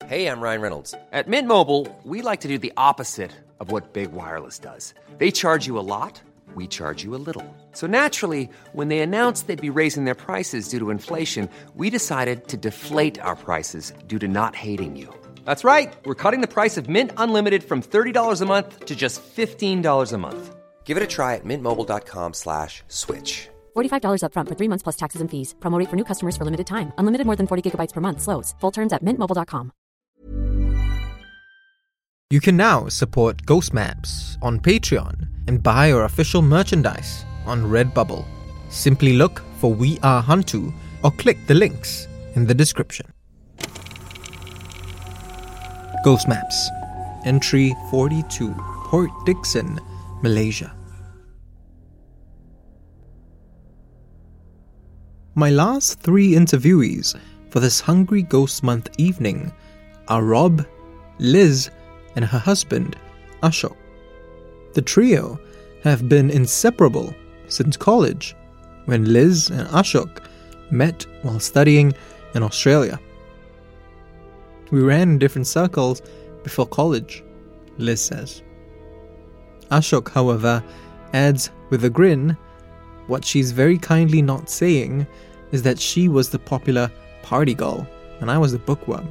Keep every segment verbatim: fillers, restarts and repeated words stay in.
Hey, I'm Ryan Reynolds. At Mint Mobile, we like to do the opposite of what Big Wireless does. They charge you a lot, we charge you a little. So naturally, when they announced they'd be raising their prices due to inflation, we decided to deflate our prices due to not hating you. That's right. We're cutting the price of Mint Unlimited from thirty dollars a month to just fifteen dollars a month. Give it a try at mintmobile.com slash switch. forty-five dollars up front for three months plus taxes and fees. Promo rate for new customers for limited time. Unlimited more than forty gigabytes per month. Slows full terms at mint mobile dot com. You can now support Ghost Maps on Patreon and buy our official merchandise on Redbubble. Simply look for We Are Hantu or click the links in the description. Ghost Maps, Entry forty-two, Port Dickson, Malaysia. My last three interviewees for this Hungry Ghost Month evening are Rob, Liz, and her husband, Ashok. The trio have been inseparable since college, when Liz and Ashok met while studying in Australia. We ran in different circles before college, Liz says. Ashok, however, adds with a grin, what she's very kindly not saying is that she was the popular party girl and I was the bookworm.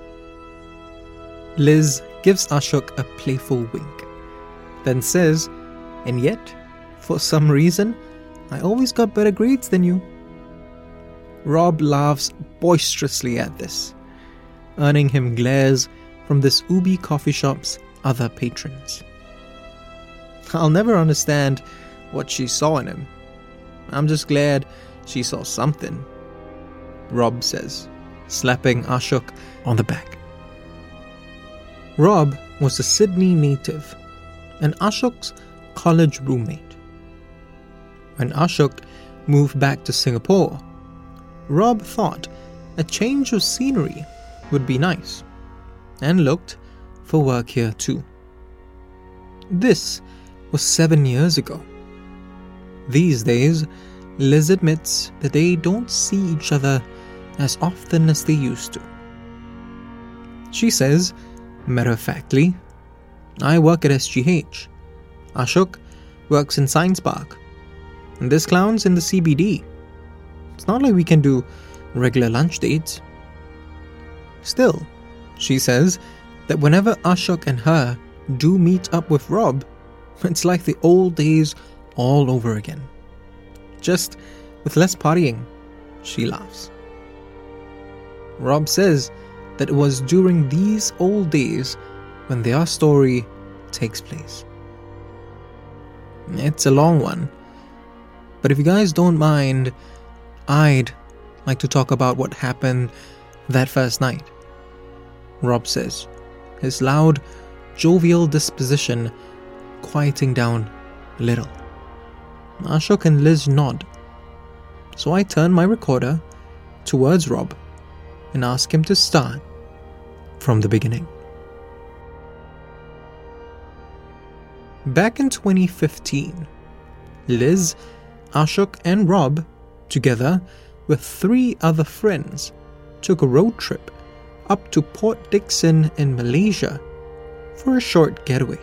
Liz gives Ashok a playful wink, then says, and yet, for some reason, I always got better grades than you. Rob laughs boisterously at this, earning him glares from this Ubi coffee shop's other patrons. I'll never understand what she saw in him. I'm just glad she saw something, Rob says, slapping Ashok on the back. Rob was a Sydney native and Ashok's college roommate. When Ashok moved back to Singapore, Rob thought a change of scenery would be nice and looked for work here too. This was seven years ago. These days, Liz admits that they don't see each other as often as they used to. She says, matter-of-factly, I work at S G H. Ashok works in Science Park. And this clown's in the C B D. It's not like we can do regular lunch dates. Still, she says that whenever Ashok and her do meet up with Rob, it's like the old days all over again. Just with less partying, she laughs. Rob says that it was during these old days when their story takes place. It's a long one, but if you guys don't mind, I'd like to talk about what happened that first night, Rob says, his loud, jovial disposition quieting down a little. Ashok and Liz nod, so I turn my recorder towards Rob and ask him to start from the beginning. Back in twenty fifteen, Liz, Ashok and Rob, together with three other friends, took a road trip up to Port Dickson in Malaysia for a short getaway.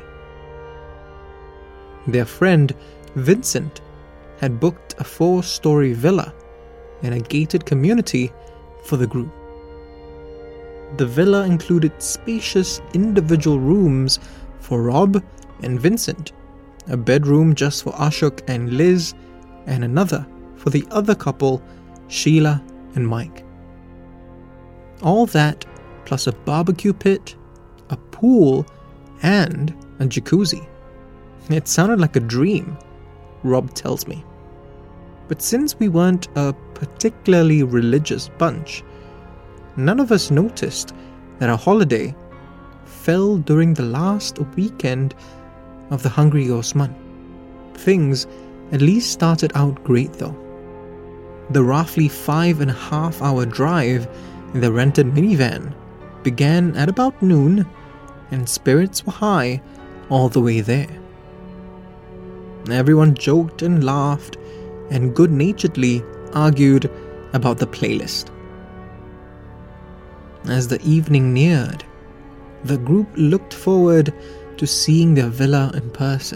Their friend Vincent had booked a four-story villa in a gated community for the group. The villa included spacious individual rooms for Rob and Vincent, a bedroom just for Ashok and Liz, and another for the other couple, Sheila and Mike. All that plus a barbecue pit, a pool, and a jacuzzi. It sounded like a dream, Rob tells me. But since we weren't a particularly religious bunch, none of us noticed that our holiday fell during the last weekend of the Hungry Ghost Month. Things at least started out great though. The roughly five and a half hour drive in the rented minivan began at about noon, and spirits were high all the way there. Everyone joked and laughed and good-naturedly argued about the playlist. As the evening neared, the group looked forward to seeing their villa in person.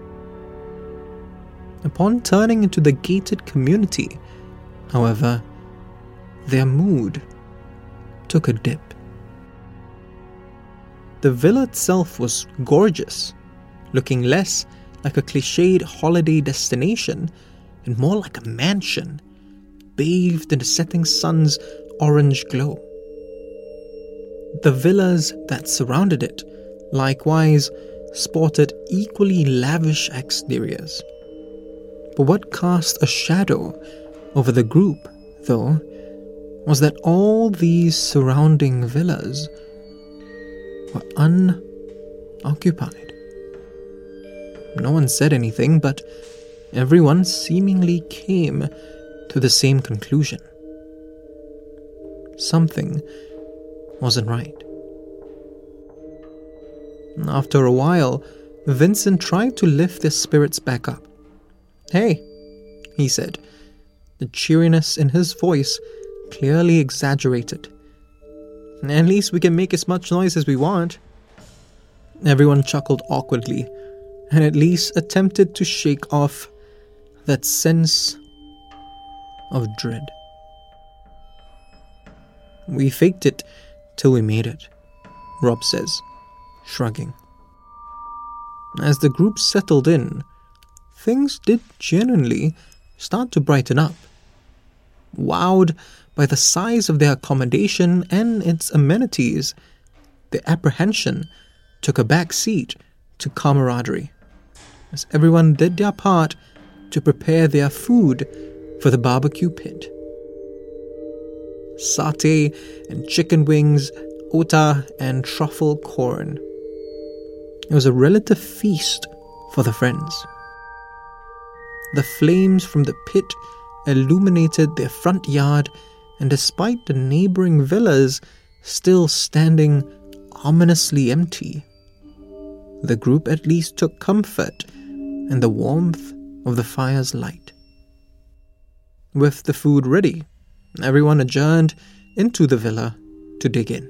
Upon turning into the gated community, however, their mood took a dip. The villa itself was gorgeous, looking less like a cliched holiday destination and more like a mansion, bathed in the setting sun's orange glow. The villas that surrounded it, likewise, sported equally lavish exteriors. But what cast a shadow over the group, though, was that all these surrounding villas were unoccupied. No one said anything, but everyone seemingly came to the same conclusion. Something wasn't right. After a while, Vincent tried to lift their spirits back up. "Hey," he said, the cheeriness in his voice clearly exaggerated. "At least we can make as much noise as we want." Everyone chuckled awkwardly and at least attempted to shake off that sense of dread. "We faked it till we made it," Rob says, shrugging. As the group settled in, things did genuinely start to brighten up. Wowed by the size of their accommodation and its amenities, the apprehension took a back seat to camaraderie, as everyone did their part to prepare their food for the barbecue pit. Satay and chicken wings, ota and truffle corn. It was a relative feast for the friends. The flames from the pit illuminated their front yard, and despite the neighboring villas still standing ominously empty, the group at least took comfort in the warmth of the fire's light. With the food ready, everyone adjourned into the villa to dig in.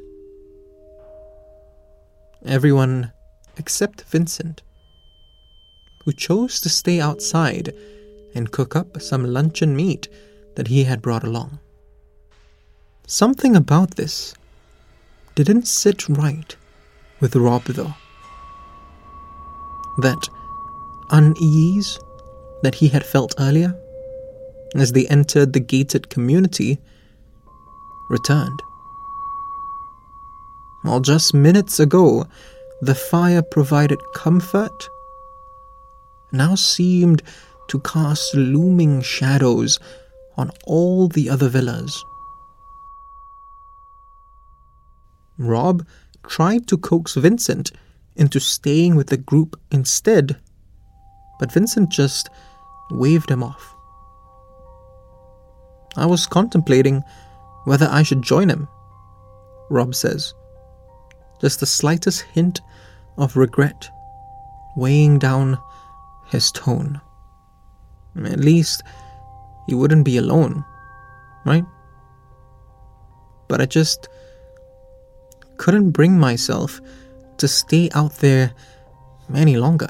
Everyone except Vincent, who chose to stay outside and cook up some luncheon meat that he had brought along. Something about this didn't sit right with Rob, though. That unease that he had felt earlier as they entered the gated community returned. While just minutes ago the fire provided comfort, now seemed to cast looming shadows on all the other villas. Rob tried to coax Vincent into staying with the group instead, but Vincent just waved him off. "I was contemplating whether I should join him," Rob says, just the slightest hint of regret weighing down his tone. At least he wouldn't be alone, right? But I just couldn't bring myself to stay out there any longer.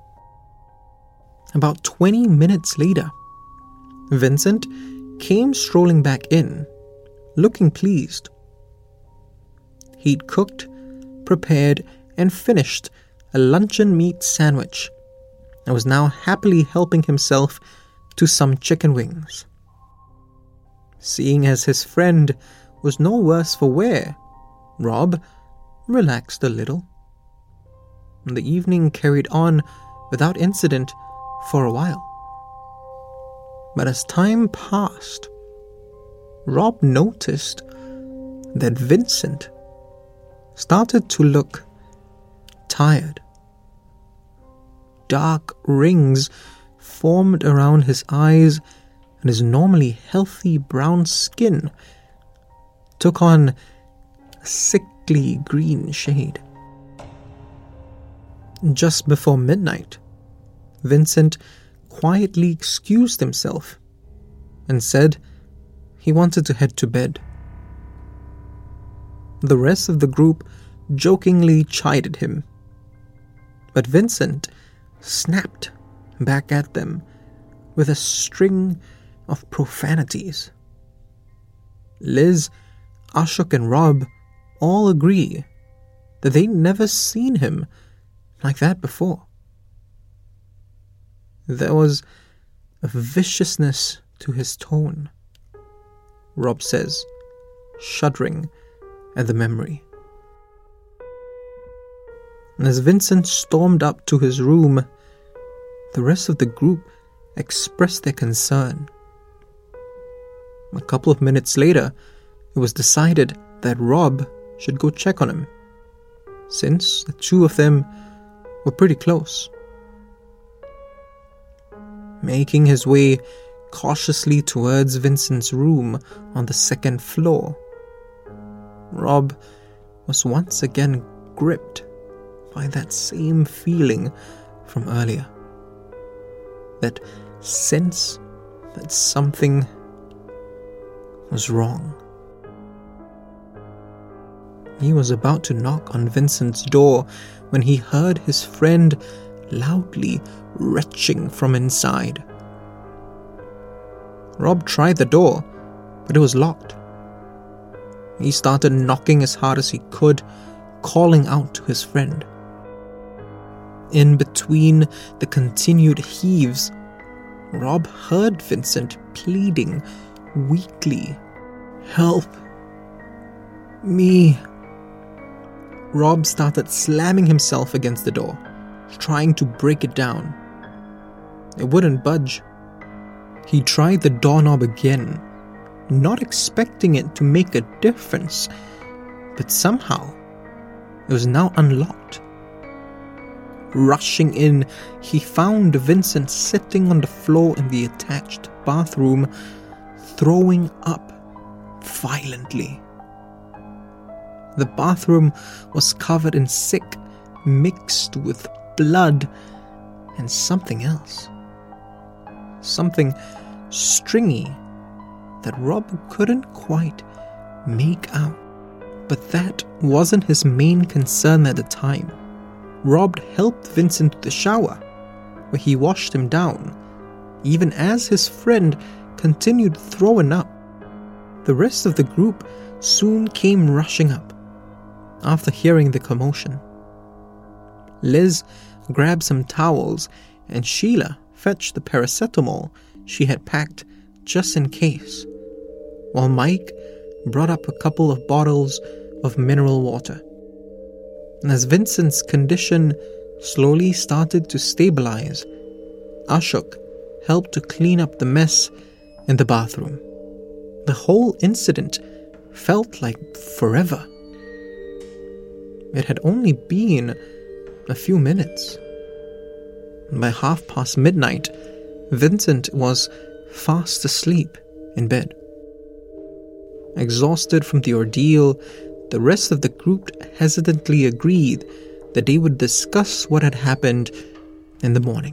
About twenty minutes later, Vincent came strolling back in, looking pleased. He'd cooked, prepared, and finished a luncheon meat sandwich and was now happily helping himself to some chicken wings. Seeing as his friend was no worse for wear, Rob relaxed a little. The evening carried on without incident for a while. But as time passed, Rob noticed that Vincent started to look tired. Dark rings formed around his eyes, and his normally healthy brown skin took on a sickly green shade. Just before midnight, Vincent quietly excused himself and said he wanted to head to bed. The rest of the group jokingly chided him, but Vincent snapped back at them with a string of profanities. Liz, Ashok and Rob all agree that they'd never seen him like that before. There was a viciousness to his tone, Rob says, shuddering at the memory. And as Vincent stormed up to his room, the rest of the group expressed their concern. A couple of minutes later, it was decided that Rob should go check on him, since the two of them were pretty close. Making his way cautiously towards Vincent's room on the second floor, Rob was once again gripped by that same feeling from earlier. That sense that something was wrong. He was about to knock on Vincent's door when he heard his friend loudly retching from inside. Rob tried the door, but it was locked. He started knocking as hard as he could, calling out to his friend. In between the continued heaves, Rob heard Vincent pleading weakly, "Help me." Rob started slamming himself against the door, trying to break it down. It wouldn't budge. He tried the doorknob again, not expecting it to make a difference, but somehow it was now unlocked. Rushing in, he found Vincent sitting on the floor in the attached bathroom, throwing up violently. The bathroom was covered in sick, mixed with blood and something else. Something stringy that Rob couldn't quite make out. But that wasn't his main concern at the time. Rob helped Vincent to the shower, where he washed him down, even as his friend continued throwing up. The rest of the group soon came rushing up after hearing the commotion. Liz grabbed some towels and Sheila fetched the paracetamol she had packed just in case, while Mike brought up a couple of bottles of mineral water. And as Vincent's condition slowly started to stabilize, Ashok helped to clean up the mess in the bathroom. The whole incident felt like forever. It had only been a few minutes. By half past midnight, Vincent was fast asleep in bed. Exhausted from the ordeal, the rest of the group hesitantly agreed that they would discuss what had happened in the morning.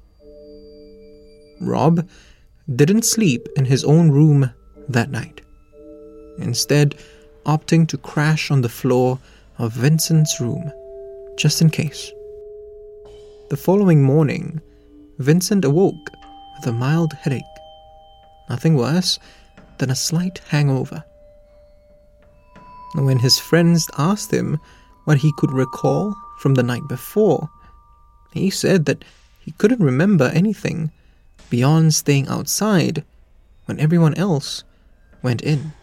Rob didn't sleep in his own room that night, instead opting to crash on the floor of Vincent's room, just in case. The following morning, Vincent awoke with a mild headache, nothing worse than a slight hangover. When his friends asked him what he could recall from the night before, he said that he couldn't remember anything beyond staying outside when everyone else went in.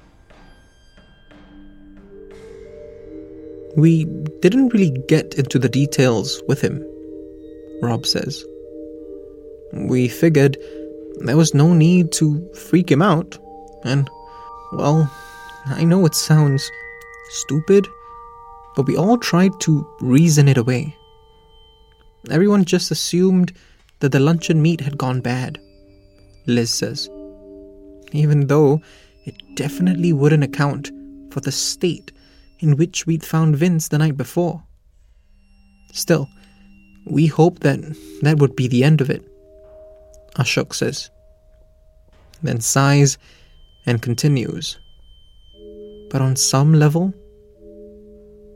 We didn't really get into the details with him, Rob says. We figured there was no need to freak him out, and, well, I know it sounds stupid, but we all tried to reason it away. Everyone just assumed that the luncheon meat had gone bad, Liz says, even though it definitely wouldn't account for the state in which we'd found Vince the night before. Still, we hoped that that would be the end of it, Ashok says, then sighs and continues. But on some level,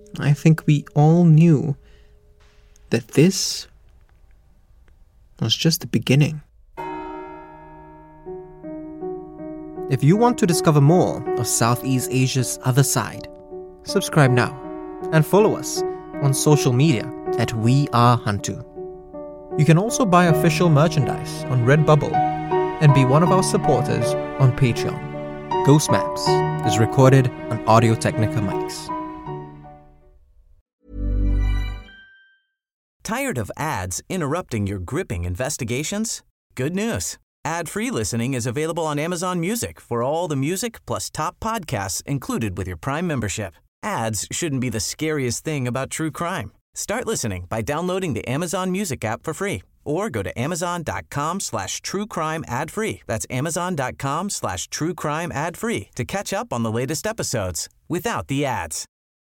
I think we all knew that this was just the beginning. If you want to discover more of Southeast Asia's other side, subscribe now and follow us on social media at We Are Hantu. You can also buy official merchandise on Redbubble and be one of our supporters on Patreon. Ghost Maps is recorded on Audio-Technica mics. Tired of ads interrupting your gripping investigations? Good news. Ad-free listening is available on Amazon Music for all the music plus top podcasts included with your Prime membership. Ads shouldn't be the scariest thing about true crime. Start listening by downloading the Amazon Music app for free or go to amazon.com slash true crime ad free. That's amazon.com slash true crime ad free to catch up on the latest episodes without the ads.